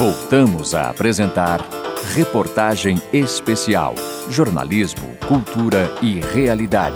Voltamos a apresentar Reportagem Especial. Jornalismo, cultura e realidade.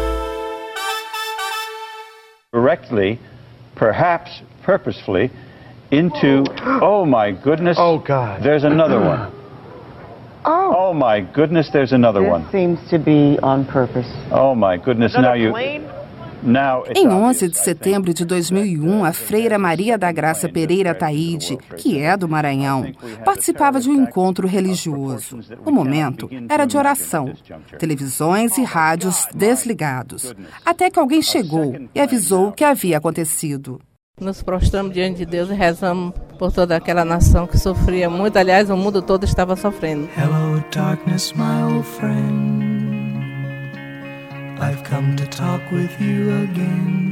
Directly, perhaps purposefully, into, oh my goodness, oh God, there's another one. Oh my goodness, there's another one. This seems to be on purpose. Oh my goodness, now you... Em 11 de setembro de 2001, a freira Maria da Graça Pereira Taide, que é do Maranhão, participava de um encontro religioso. O momento era de oração, televisões e rádios desligados, até que alguém chegou e avisou o que havia acontecido. Nos prostramos diante de Deus e rezamos por toda aquela nação que sofria muito. Aliás, o mundo todo estava sofrendo. Hello, darkness, my old friend. I've come to talk with you again,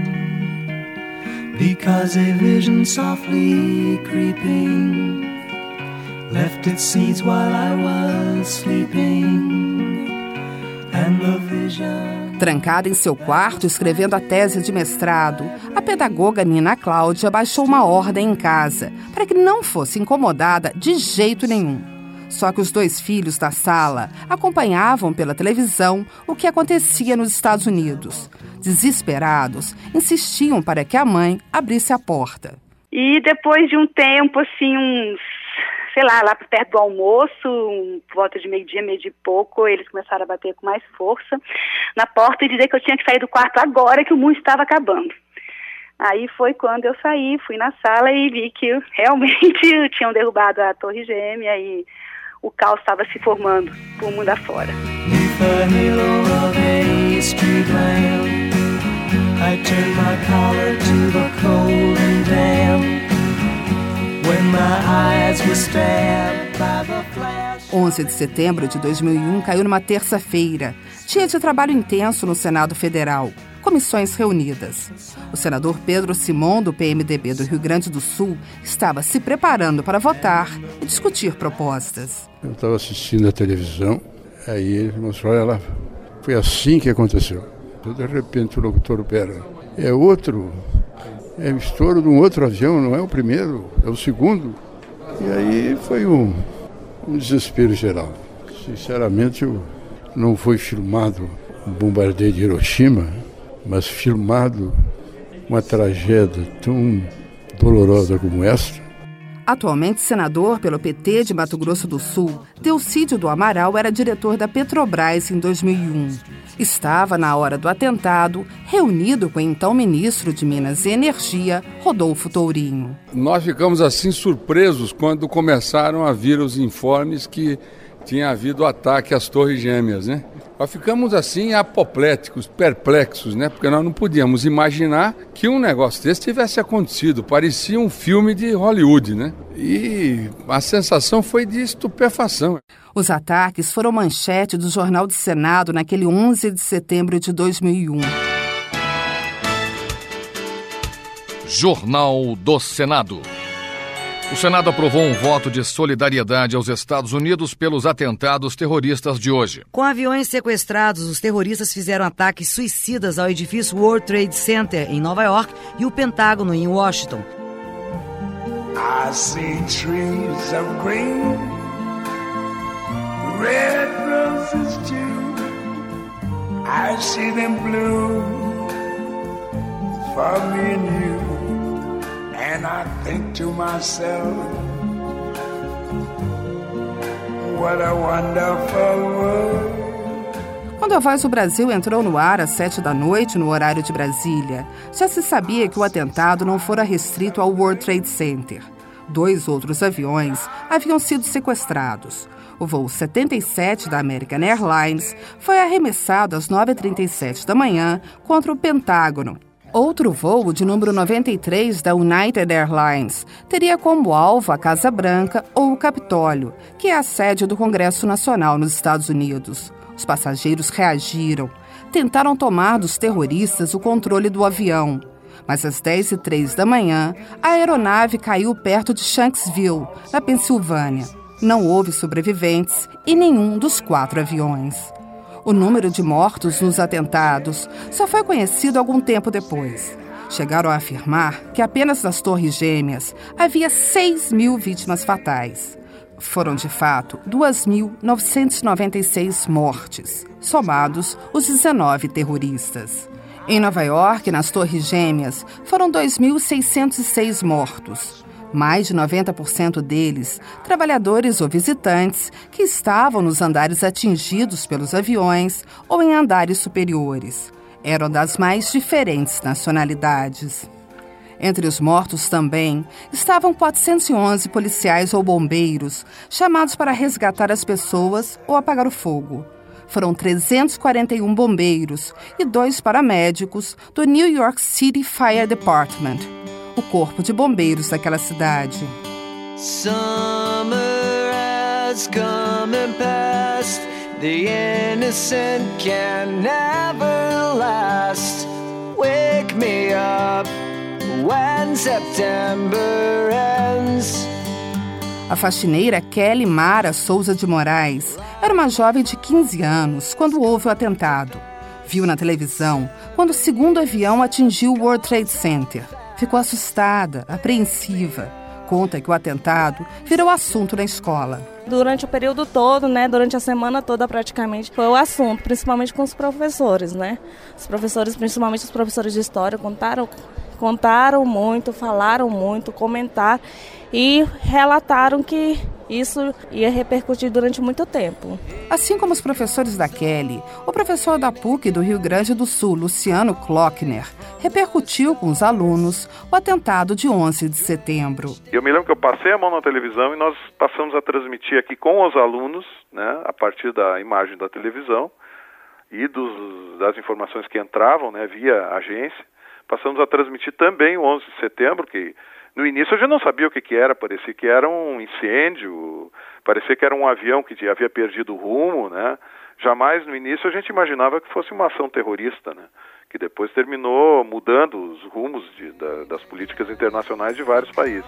because a vision softly creeping left its seeds while I was sleeping, and the vision... Trancada em seu quarto, escrevendo a tese de mestrado, a pedagoga Nina Cláudia baixou uma ordem em casa para que não fosse incomodada de jeito nenhum. Só que os 2 filhos da sala acompanhavam pela televisão o que acontecia nos Estados Unidos. Desesperados, insistiam para que a mãe abrisse a porta. E depois de um tempo, assim, lá perto do almoço, por volta de meio-dia, meio de pouco, eles começaram a bater com mais força na porta e dizer que eu tinha que sair do quarto agora, que o mundo estava acabando. Aí foi quando eu saí, fui na sala e vi que realmente tinham derrubado a Torre Gêmea e o caos estava se formando por mundo afora. O 11 de setembro de 2001 caiu numa terça-feira, dia de trabalho intenso no Senado Federal. Comissões reunidas. O senador Pedro Simon, do PMDB do Rio Grande do Sul, estava se preparando para votar e discutir propostas. Eu estava assistindo a televisão, aí ele mostrou, olha lá, foi assim que aconteceu. De repente o locutor, é o estouro de um outro avião, não é o primeiro, é o segundo. E aí foi um desespero geral. Sinceramente, não foi filmado o bombardeio de Hiroshima, mas filmado uma tragédia tão dolorosa como esta. Atualmente senador pelo PT de Mato Grosso do Sul, Delcídio do Amaral era diretor da Petrobras em 2001. Estava, na hora do atentado, reunido com o então ministro de Minas e Energia, Rodolfo Tourinho. Nós ficamos assim surpresos quando começaram a vir os informes que tinha havido ataque às Torres Gêmeas, né? Nós ficamos assim apopléticos, perplexos, né? Porque nós não podíamos imaginar que um negócio desse tivesse acontecido. Parecia um filme de Hollywood, né? E a sensação foi de estupefação. Os ataques foram manchete do Jornal do Senado naquele 11 de setembro de 2001. Jornal do Senado. O Senado aprovou um voto de solidariedade aos Estados Unidos pelos atentados terroristas de hoje. Com aviões sequestrados, os terroristas fizeram ataques suicidas ao edifício World Trade Center em Nova York e o Pentágono em Washington. I see trees of green, red roses too. I see them blue for me and you. And I think to myself, what a wonderful world. Quando a Voz do Brasil entrou no ar às 7h no horário de Brasília, já se sabia que o atentado não fora restrito ao World Trade Center. 2 outros aviões haviam sido sequestrados. O voo 77 da American Airlines foi arremessado às 9h37 da manhã contra o Pentágono. Outro voo, de número 93 da United Airlines, teria como alvo a Casa Branca ou o Capitólio, que é a sede do Congresso Nacional nos Estados Unidos. Os passageiros reagiram, tentaram tomar dos terroristas o controle do avião. Mas às 10h03 da manhã, a aeronave caiu perto de Shanksville, na Pensilvânia. Não houve sobreviventes em nenhum dos 4 aviões. O número de mortos nos atentados só foi conhecido algum tempo depois. Chegaram a afirmar que apenas nas Torres Gêmeas havia 6.000 vítimas fatais. Foram, de fato, 2.996 mortes, somados os 19 terroristas. Em Nova York, nas Torres Gêmeas, foram 2.606 mortos. Mais de 90% deles, trabalhadores ou visitantes que estavam nos andares atingidos pelos aviões ou em andares superiores. Eram das mais diferentes nacionalidades. Entre os mortos também estavam 411 policiais ou bombeiros chamados para resgatar as pessoas ou apagar o fogo. Foram 341 bombeiros e 2 paramédicos do New York City Fire Department, o corpo de bombeiros daquela cidade. Summer has come and passed. The innocent can never last. Wake me up when September ends. A faxineira Kelly Mara Souza de Moraes era uma jovem de 15 anos quando houve o atentado. Viu na televisão quando o segundo avião atingiu o World Trade Center. Ficou assustada, apreensiva. Conta que o atentado virou assunto na escola. Durante o período todo, durante a semana toda praticamente, foi o assunto, principalmente com os professores, Os professores, principalmente os professores de história, contaram muito, falaram muito, comentaram e relataram que isso ia repercutir durante muito tempo. Assim como os professores da Kelly, o professor da PUC do Rio Grande do Sul, Luciano Klockner, repercutiu com os alunos o atentado de 11 de setembro. Eu me lembro que eu passei a mão na televisão e nós passamos a transmitir aqui com os alunos, a partir da imagem da televisão e das informações que entravam, via agência, passamos a transmitir também o 11 de setembro, que no início a gente não sabia o que era, parecia que era um incêndio, parecia que era um avião que havia perdido o rumo, Jamais no início a gente imaginava que fosse uma ação terrorista, que depois terminou mudando os rumos das políticas internacionais de vários países.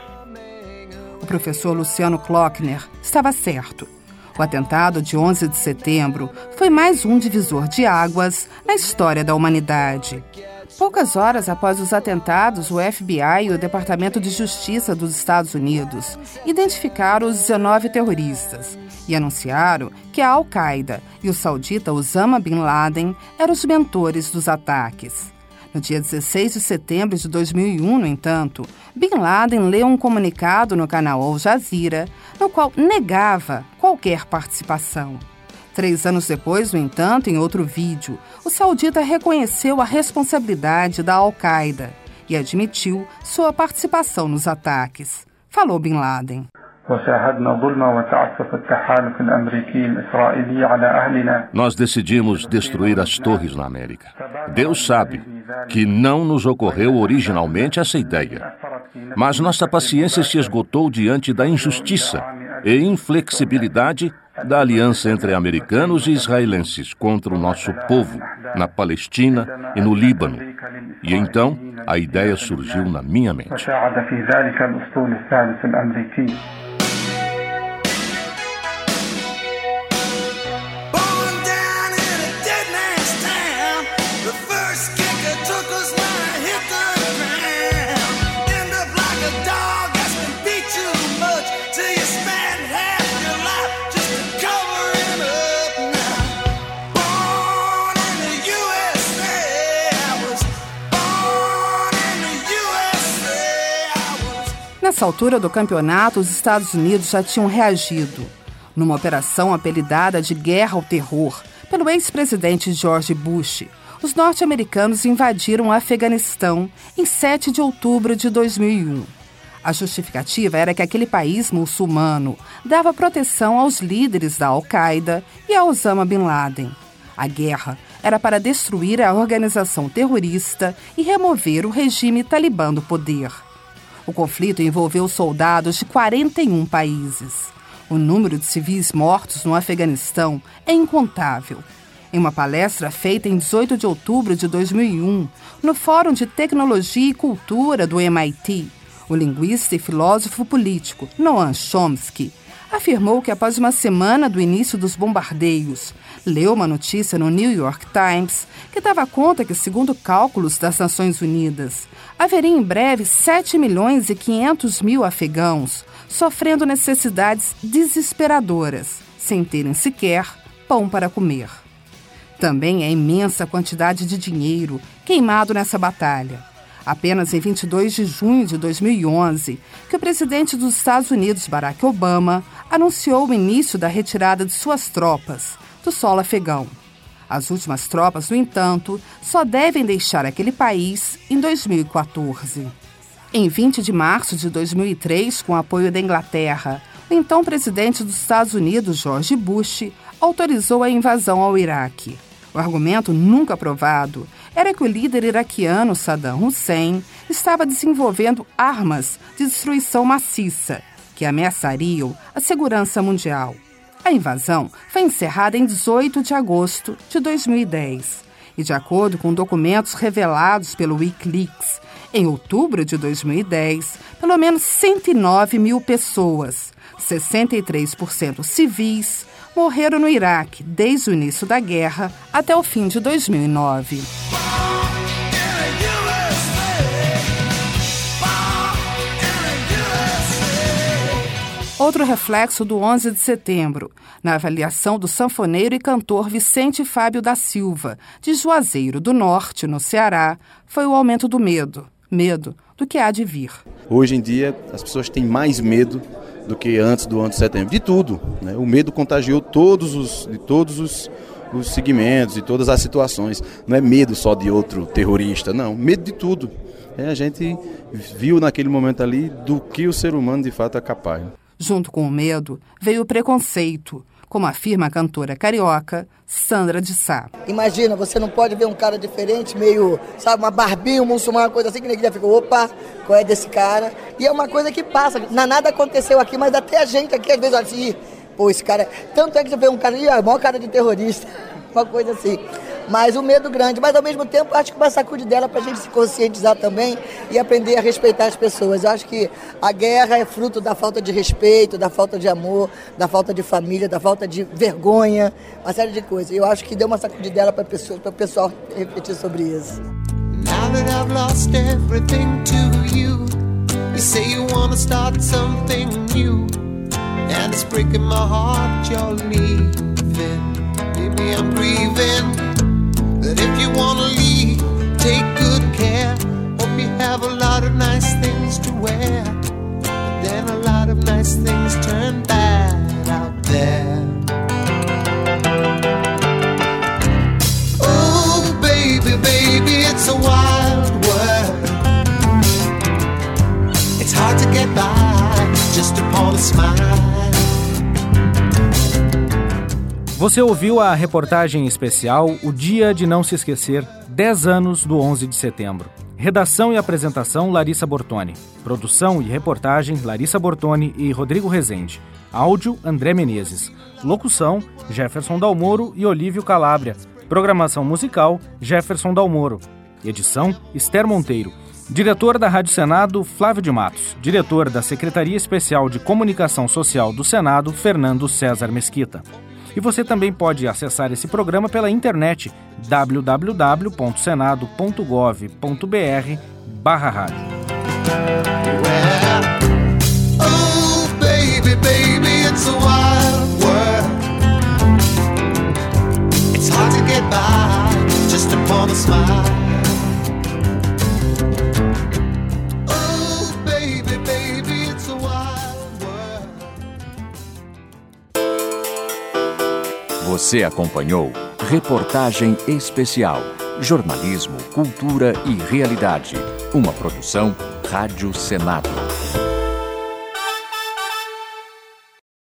O professor Luciano Klockner estava certo. O atentado de 11 de setembro foi mais um divisor de águas na história da humanidade. Poucas horas após os atentados, o FBI e o Departamento de Justiça dos Estados Unidos identificaram os 19 terroristas e anunciaram que a Al-Qaeda e o saudita Osama Bin Laden eram os mentores dos ataques. No dia 16 de setembro de 2001, no entanto, Bin Laden leu um comunicado no canal Al Jazeera, no qual negava qualquer participação. 3 anos depois, no entanto, em outro vídeo, o saudita reconheceu a responsabilidade da Al-Qaeda e admitiu sua participação nos ataques. Falou Bin Laden. Nós decidimos destruir as torres na América. Deus sabe que não nos ocorreu originalmente essa ideia. Mas nossa paciência se esgotou diante da injustiça e inflexibilidade da aliança entre americanos e israelenses contra o nosso povo, na Palestina e no Líbano. E então, a ideia surgiu na minha mente. Nessa altura do campeonato, os Estados Unidos já tinham reagido. Numa operação apelidada de Guerra ao Terror, pelo ex-presidente George Bush, os norte-americanos invadiram o Afeganistão em 7 de outubro de 2001. A justificativa era que aquele país muçulmano dava proteção aos líderes da Al-Qaeda e a Osama Bin Laden. A guerra era para destruir a organização terrorista e remover o regime talibã do poder. O conflito envolveu soldados de 41 países. O número de civis mortos no Afeganistão é incontável. Em uma palestra feita em 18 de outubro de 2001, no Fórum de Tecnologia e Cultura do MIT, o linguista e filósofo político Noam Chomsky afirmou que após uma semana do início dos bombardeios, leu uma notícia no New York Times que dava conta que, segundo cálculos das Nações Unidas, haveria em breve 7.500.000 afegãos sofrendo necessidades desesperadoras, sem terem sequer pão para comer. Também é imensa quantidade de dinheiro queimado nessa batalha. Apenas em 22 de junho de 2011, que o presidente dos Estados Unidos, Barack Obama, anunciou o início da retirada de suas tropas do solo afegão. As últimas tropas, no entanto, só devem deixar aquele país em 2014. Em 20 de março de 2003, com o apoio da Inglaterra, o então presidente dos Estados Unidos, George Bush, autorizou a invasão ao Iraque. O argumento nunca provado era que o líder iraquiano Saddam Hussein estava desenvolvendo armas de destruição maciça que ameaçariam a segurança mundial. A invasão foi encerrada em 18 de agosto de 2010 e, de acordo com documentos revelados pelo Wikileaks, em outubro de 2010, pelo menos 109 mil pessoas, 63% civis, morreram no Iraque desde o início da guerra até o fim de 2009. Outro reflexo do 11 de setembro, na avaliação do sanfoneiro e cantor Vicente Fábio da Silva, de Juazeiro do Norte, no Ceará, foi o aumento do medo. Medo do que há de vir. Hoje em dia, as pessoas têm mais medo do que antes do 11 de setembro. De tudo, né? O medo contagiou todos os segmentos e todas as situações. Não é medo só de outro terrorista, não. Medo de tudo. A gente viu naquele momento ali do que o ser humano de fato é capaz. Junto com o medo, veio o preconceito, como afirma a cantora carioca Sandra de Sá. Imagina, você não pode ver um cara diferente, meio, sabe, uma barbinha, um muçulmano, uma coisa assim, que ninguém já ficou, opa, qual é desse cara? E é uma coisa que passa, nada aconteceu aqui, mas até a gente aqui às vezes olha assim, pô, esse cara, tanto é que você vê um cara, a maior cara de terrorista, uma coisa assim. Mas o medo grande, mas ao mesmo tempo acho que uma sacude dela para a gente se conscientizar também e aprender a respeitar as pessoas. Eu acho que a guerra é fruto da falta de respeito, da falta de amor, da falta de família, da falta de vergonha, uma série de coisas. E eu acho que deu uma sacude dela para o pessoal refletir sobre isso. Now that I've lost everything to you, you say you wanna start something new, and it's breaking my heart you're leaving. Baby, I'm grieving. But if you wanna leave, take good care. Hope you have a lot of nice things to wear. But then a lot of nice things turn bad out there. Oh, baby, baby, it's a wild world. It's hard to get by just upon a smile. Você ouviu a reportagem especial O Dia de Não Se Esquecer, 10 anos do 11 de setembro. Redação e apresentação, Larissa Bortoni. Produção e reportagem, Larissa Bortoni e Rodrigo Rezende. Áudio, André Menezes. Locução, Jefferson Dalmoro e Olívio Calabria. Programação musical, Jefferson Dalmoro. Edição, Esther Monteiro. Diretor da Rádio Senado, Flávio de Matos. Diretor da Secretaria Especial de Comunicação Social do Senado, Fernando César Mesquita. E você também pode acessar esse programa pela internet www.senado.gov.br/rádio. Oh, baby, baby, it's a wild world. It's hard to get by just upon a smile. Oh, baby, baby, it's a wild world. Você acompanhou Reportagem Especial, Jornalismo, Cultura e Realidade. Uma produção Rádio Senado.